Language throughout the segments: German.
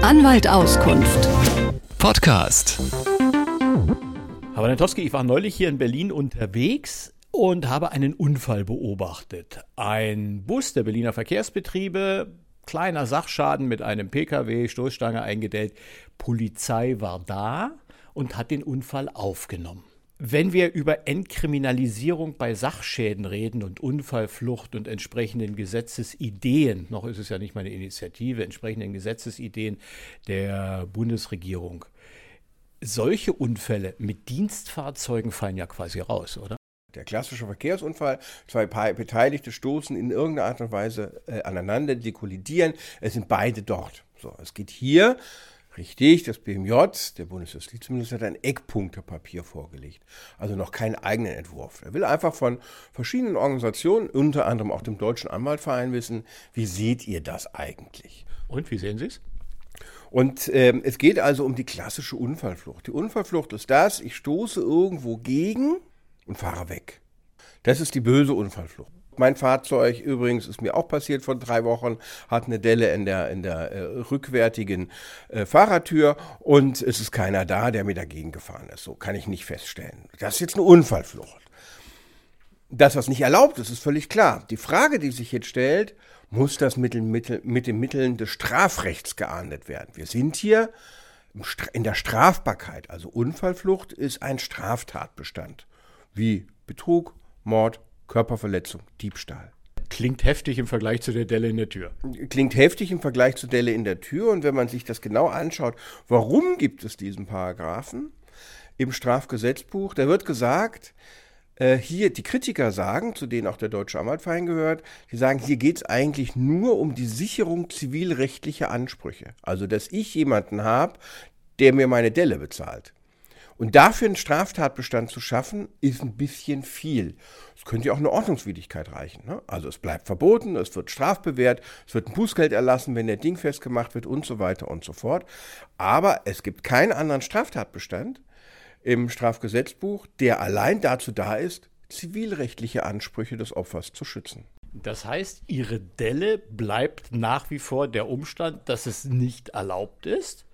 Anwalt Auskunft. Podcast. Herr Walentowski, ich war neulich hier in Berlin unterwegs und habe einen Unfall beobachtet. Ein Bus der Berliner Verkehrsbetriebe, kleiner Sachschaden mit einem Pkw, Stoßstange eingedellt. Polizei war da und hat den Unfall aufgenommen. Wenn wir über Entkriminalisierung bei Sachschäden reden und Unfallflucht und entsprechenden Gesetzesideen, noch ist es ja nicht mal eine Initiative, entsprechenden Gesetzesideen der Bundesregierung, solche Unfälle mit Dienstfahrzeugen fallen ja quasi raus, oder? Der klassische Verkehrsunfall, zwei Beteiligte stoßen in irgendeiner Art und Weise aneinander, die kollidieren, es sind beide dort. So, es geht hier, richtig, das BMJ, der Bundesjustizminister, hat ein Eckpunktepapier vorgelegt, also noch keinen eigenen Entwurf. Er will einfach von verschiedenen Organisationen, unter anderem auch dem Deutschen Anwaltverein, wissen, wie seht ihr das eigentlich? Und, wie sehen Sie es? Und es geht also um die klassische Unfallflucht. Die Unfallflucht ist das, ich stoße irgendwo gegen und fahre weg. Das ist die böse Unfallflucht. Mein Fahrzeug übrigens ist mir auch passiert vor 3 Wochen, hat eine Delle in der rückwärtigen Fahrertür und es ist keiner da, der mir dagegen gefahren ist. So kann ich nicht feststellen. Das ist jetzt eine Unfallflucht. Das, was nicht erlaubt ist, ist völlig klar. Die Frage, die sich jetzt stellt, muss das mit den Mitteln des Strafrechts geahndet werden? Wir sind hier in der Strafbarkeit. Also Unfallflucht ist ein Straftatbestand. Wie Betrug, Mord, Körperverletzung, Diebstahl. Klingt heftig im Vergleich zu der Delle in der Tür. Klingt heftig im Vergleich zur Delle in der Tür. Und wenn man sich das genau anschaut, warum gibt es diesen Paragraphen im Strafgesetzbuch? Da wird gesagt, hier, die Kritiker sagen, zu denen auch der Deutsche Anwaltverein gehört, die sagen, hier geht es eigentlich nur um die Sicherung zivilrechtlicher Ansprüche. Also, dass ich jemanden habe, der mir meine Delle bezahlt. Und dafür einen Straftatbestand zu schaffen, ist ein bisschen viel. Es könnte ja auch eine Ordnungswidrigkeit reichen, ne? Also es bleibt verboten, es wird strafbewehrt, es wird ein Bußgeld erlassen, wenn der Ding festgemacht wird und so weiter und so fort. Aber es gibt keinen anderen Straftatbestand im Strafgesetzbuch, der allein dazu da ist, zivilrechtliche Ansprüche des Opfers zu schützen. Das heißt, Ihre Delle bleibt nach wie vor der Umstand, dass es nicht erlaubt ist,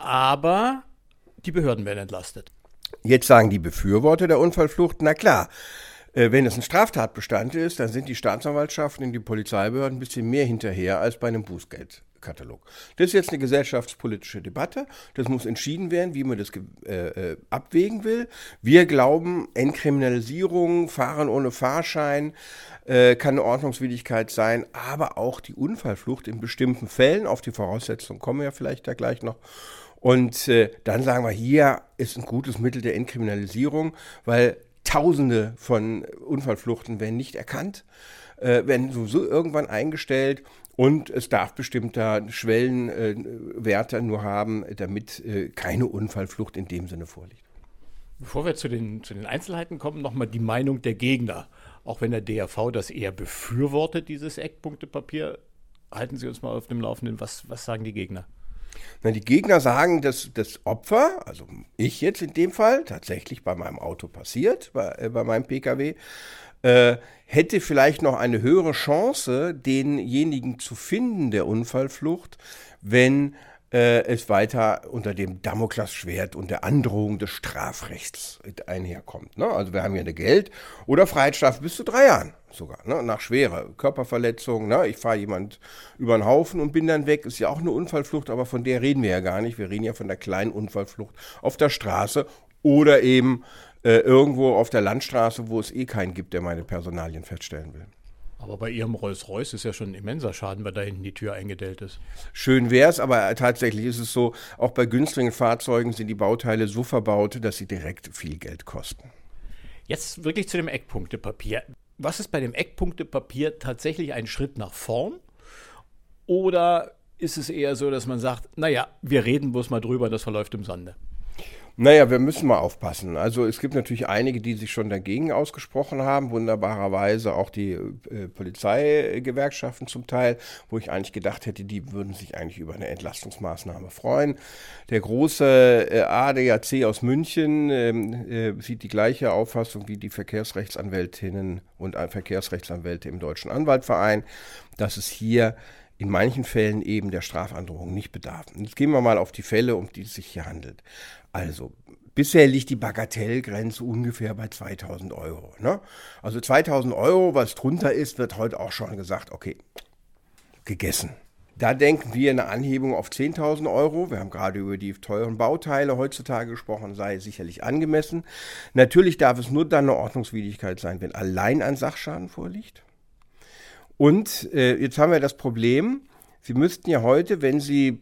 aber die Behörden werden entlastet. Jetzt sagen die Befürworter der Unfallflucht, na klar, wenn es ein Straftatbestand ist, dann sind die Staatsanwaltschaften und die Polizeibehörden ein bisschen mehr hinterher als bei einem Bußgeldkatalog. Das ist jetzt eine gesellschaftspolitische Debatte. Das muss entschieden werden, wie man das abwägen will. Wir glauben, Entkriminalisierung, Fahren ohne Fahrschein kann eine Ordnungswidrigkeit sein, aber auch die Unfallflucht in bestimmten Fällen, auf die Voraussetzungen kommen wir ja vielleicht da gleich noch. Und dann sagen wir, hier ist ein gutes Mittel der Entkriminalisierung, weil Tausende von Unfallfluchten werden nicht erkannt, werden sowieso irgendwann eingestellt und es darf bestimmter Schwellenwerte nur haben, damit keine Unfallflucht in dem Sinne vorliegt. Bevor wir zu den Einzelheiten kommen, nochmal die Meinung der Gegner. Auch wenn der DAV das eher befürwortet, dieses Eckpunktepapier, halten Sie uns mal auf dem Laufenden. Was sagen die Gegner? Na, die Gegner sagen, dass das Opfer, also ich jetzt in dem Fall, tatsächlich bei meinem Auto passiert, bei meinem Pkw, hätte vielleicht noch eine höhere Chance, denjenigen zu finden, der Unfallflucht, wenn es weiter unter dem Damoklesschwert und der Androhung des Strafrechts einherkommt. Ne? Also wir haben hier eine Geld- oder Freiheitsstrafe bis zu 3 Jahren sogar, ne? Nach schwerer Körperverletzung. Ne? Ich fahre jemand über den Haufen und bin dann weg. Ist ja auch eine Unfallflucht, aber von der reden wir ja gar nicht. Wir reden ja von der kleinen Unfallflucht auf der Straße oder eben irgendwo auf der Landstraße, wo es keinen gibt, der meine Personalien feststellen will. Aber bei Ihrem Rolls-Royce ist ja schon ein immenser Schaden, weil da hinten die Tür eingedellt ist. Schön wäre es, aber tatsächlich ist es so, auch bei günstigen Fahrzeugen sind die Bauteile so verbaut, dass sie direkt viel Geld kosten. Jetzt wirklich zu dem Eckpunktepapier. Was ist bei dem Eckpunktepapier tatsächlich ein Schritt nach vorn? Oder ist es eher so, dass man sagt, naja, wir reden bloß mal drüber, das verläuft im Sande? Naja, wir müssen mal aufpassen. Also es gibt natürlich einige, die sich schon dagegen ausgesprochen haben, wunderbarerweise auch die Polizeigewerkschaften zum Teil, wo ich eigentlich gedacht hätte, die würden sich eigentlich über eine Entlastungsmaßnahme freuen. Der große ADAC aus München sieht die gleiche Auffassung wie die Verkehrsrechtsanwältinnen und Verkehrsrechtsanwälte im Deutschen Anwaltverein, dass es hier in manchen Fällen eben der Strafandrohung nicht bedarf. Und jetzt gehen wir mal auf die Fälle, um die es sich hier handelt. Also, bisher liegt die Bagatellgrenze ungefähr bei 2.000 Euro. Ne? Also 2.000 Euro, was drunter ist, wird heute auch schon gesagt, okay, gegessen. Da denken wir eine Anhebung auf 10.000 Euro. Wir haben gerade über die teuren Bauteile heutzutage gesprochen, sei sicherlich angemessen. Natürlich darf es nur dann eine Ordnungswidrigkeit sein, wenn allein ein Sachschaden vorliegt. Und jetzt haben wir das Problem, Sie müssten ja heute, wenn Sie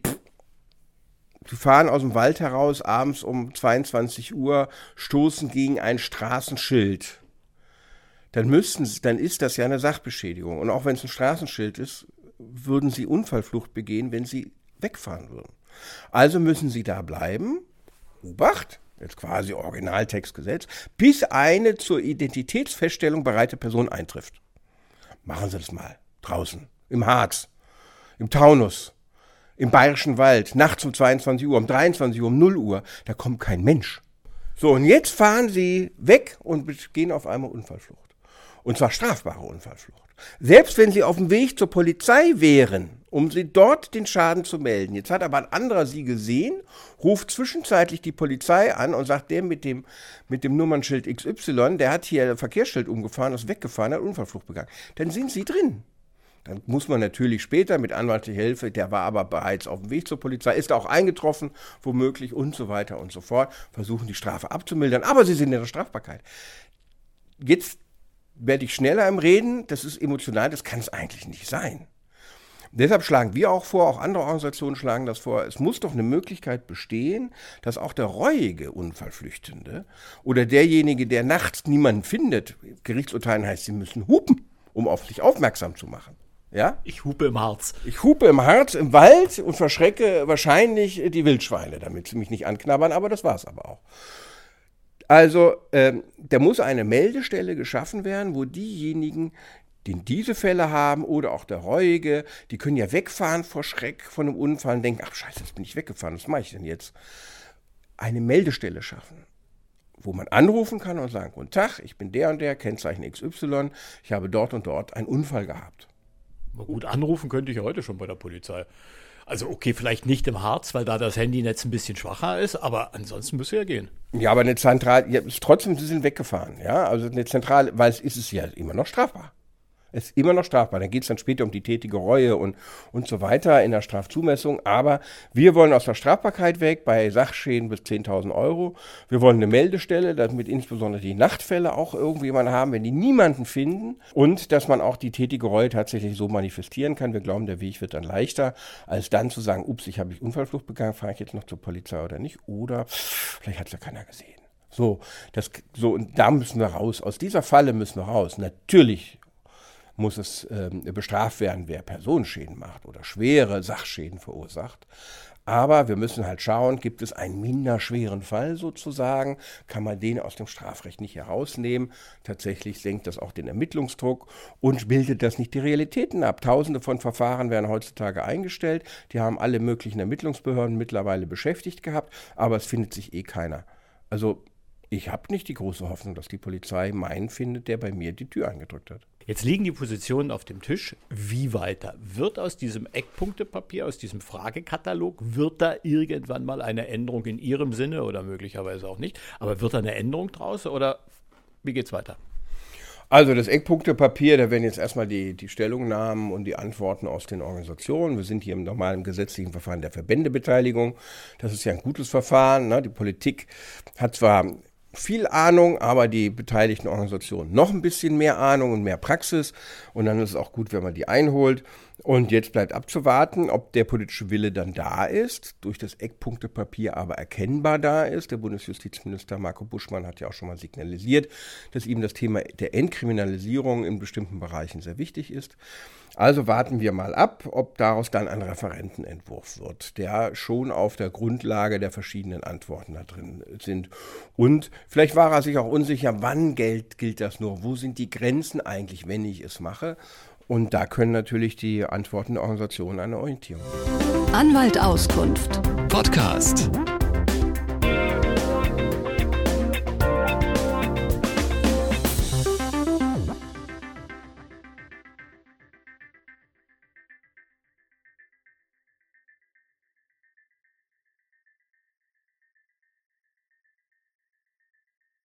fahren aus dem Wald heraus, abends um 22 Uhr, stoßen gegen ein Straßenschild. Dann ist das ja eine Sachbeschädigung. Und auch wenn es ein Straßenschild ist, würden Sie Unfallflucht begehen, wenn Sie wegfahren würden. Also müssen Sie da bleiben, Obacht, jetzt quasi Originaltextgesetz, bis eine zur Identitätsfeststellung bereite Person eintrifft. Machen Sie das mal draußen, im Harz, im Taunus, im Bayerischen Wald, nachts um 22 Uhr, um 23 Uhr, um 0 Uhr, da kommt kein Mensch. So, und jetzt fahren Sie weg und begehen auf einmal Unfallflucht. Und zwar strafbare Unfallflucht. Selbst wenn Sie auf dem Weg zur Polizei wären, um Sie dort den Schaden zu melden. Jetzt hat aber ein anderer Sie gesehen, ruft zwischenzeitlich die Polizei an und sagt, der mit dem Nummernschild XY, der hat hier ein Verkehrsschild umgefahren, ist weggefahren, hat Unfallflucht begangen. Dann sind Sie drin. Dann muss man natürlich später mit anwaltlicher Hilfe, der war aber bereits auf dem Weg zur Polizei, ist auch eingetroffen, womöglich und so weiter und so fort, versuchen die Strafe abzumildern, aber sie sind in der Strafbarkeit. Jetzt werde ich schneller im Reden, das ist emotional, das kann es eigentlich nicht sein. Deshalb schlagen wir auch vor, auch andere Organisationen schlagen das vor, es muss doch eine Möglichkeit bestehen, dass auch der reuige Unfallflüchtende oder derjenige, der nachts niemanden findet, Gerichtsurteilen heißt, sie müssen hupen, um auf sich aufmerksam zu machen. Ja? Ich hupe im Harz. Ich hupe im Harz, im Wald und verschrecke wahrscheinlich die Wildschweine, damit sie mich nicht anknabbern, aber das war's aber auch. Also, da muss eine Meldestelle geschaffen werden, wo diejenigen, die diese Fälle haben oder auch der Reuige, die können ja wegfahren vor Schreck von einem Unfall und denken, ach scheiße, jetzt bin ich weggefahren, was mache ich denn jetzt? Eine Meldestelle schaffen, wo man anrufen kann und sagen, guten Tag, ich bin der und der, Kennzeichen XY, ich habe dort und dort einen Unfall gehabt. Gut, anrufen könnte ich ja heute schon bei der Polizei. Also okay, vielleicht nicht im Harz, weil da das Handynetz ein bisschen schwacher ist, aber ansonsten müsste ja gehen. Ja, aber eine Zentrale, ja, trotzdem, sie sind weggefahren. Ja, also eine Zentrale, weil es ist ja immer noch strafbar. Es ist immer noch strafbar. Dann geht es dann später um die tätige Reue und so weiter in der Strafzumessung. Aber wir wollen aus der Strafbarkeit weg bei Sachschäden bis 10.000 Euro. Wir wollen eine Meldestelle, damit insbesondere die Nachtfälle auch irgendwie jemanden haben, wenn die niemanden finden. Und dass man auch die tätige Reue tatsächlich so manifestieren kann. Wir glauben, der Weg wird dann leichter, als dann zu sagen, ups, ich habe Unfallflucht begangen, fahre ich jetzt noch zur Polizei oder nicht? Oder vielleicht hat es ja keiner gesehen. So, und da müssen wir raus. Aus dieser Falle müssen wir raus. Natürlich muss es bestraft werden, wer Personenschäden macht oder schwere Sachschäden verursacht. Aber wir müssen halt schauen, gibt es einen minder schweren Fall sozusagen, kann man den aus dem Strafrecht nicht herausnehmen. Tatsächlich senkt das auch den Ermittlungsdruck und bildet das nicht die Realitäten ab. Tausende von Verfahren werden heutzutage eingestellt, die haben alle möglichen Ermittlungsbehörden mittlerweile beschäftigt gehabt, aber es findet sich keiner. Also ich habe nicht die große Hoffnung, dass die Polizei meinen findet, der bei mir die Tür eingedrückt hat. Jetzt liegen die Positionen auf dem Tisch. Wie weiter? Wird aus diesem Eckpunktepapier, aus diesem Fragekatalog, wird da irgendwann mal eine Änderung in Ihrem Sinne oder möglicherweise auch nicht, aber wird da eine Änderung draus oder wie geht's weiter? Also das Eckpunktepapier, da werden jetzt erstmal die Stellungnahmen und die Antworten aus den Organisationen. Wir sind hier im normalen gesetzlichen Verfahren der Verbändebeteiligung. Das ist ja ein gutes Verfahren, ne? Die Politik hat zwar viel Ahnung, aber die beteiligten Organisationen noch ein bisschen mehr Ahnung und mehr Praxis. Und dann ist es auch gut, wenn man die einholt. Und jetzt bleibt abzuwarten, ob der politische Wille dann da ist, durch das Eckpunktepapier aber erkennbar da ist. Der Bundesjustizminister Marco Buschmann hat ja auch schon mal signalisiert, dass ihm das Thema der Entkriminalisierung in bestimmten Bereichen sehr wichtig ist. Also warten wir mal ab, ob daraus dann ein Referentenentwurf wird, der schon auf der Grundlage der verschiedenen Antworten da drin sind. Und vielleicht war er sich auch unsicher, wann gilt das nur, wo sind die Grenzen eigentlich, wenn ich es mache. Und da können natürlich die Antworten der Organisationen eine Orientierung geben. Anwalt Auskunft. Podcast.